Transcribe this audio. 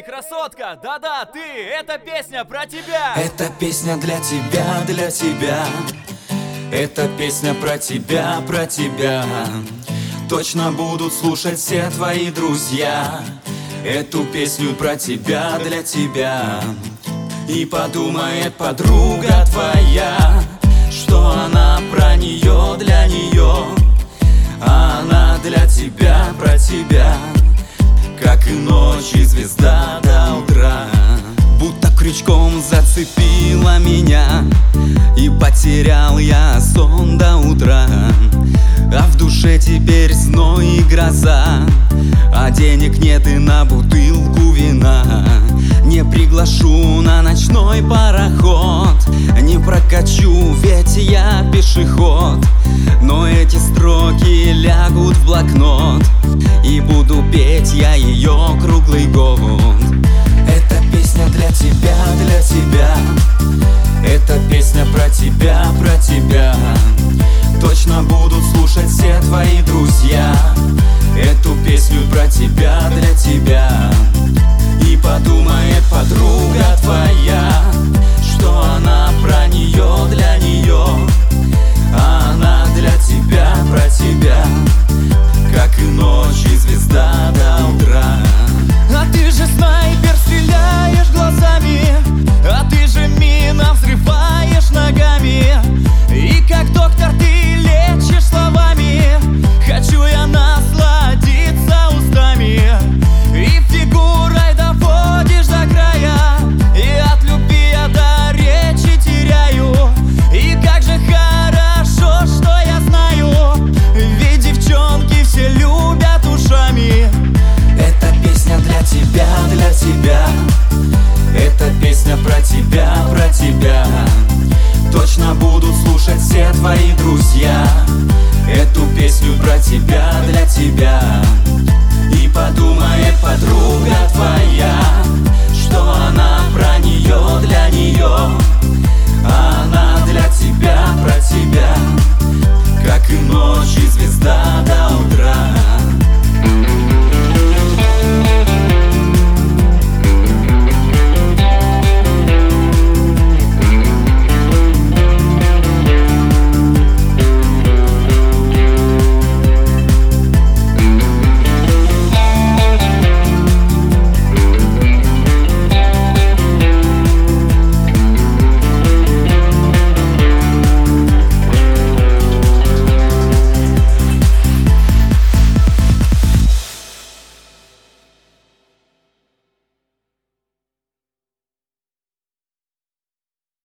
Эй, красотка, да-да, ты, эта песня про тебя. Эта песня для тебя, для тебя. Эта песня про тебя, про тебя. Точно будут слушать все твои друзья. Эту песню про тебя, для тебя. И подумает подруга твоя, что она про нее, для нее. А она для тебя, про тебя. Как и ночи звезда до утра. Будто крючком зацепила меня, и потерял я сон до утра. А в душе теперь зной и гроза, а денег нет и на бутылку вина. Не приглашу на ночной пароход, не прокачу, ведь я пешеход. Но эти строки лягут в блокнот, и буду петь я ее круглый год. Эта песня для тебя, для тебя. Эта песня про тебя, про тебя. Точно будут слушать все твои друзья. Эту песню про тебя.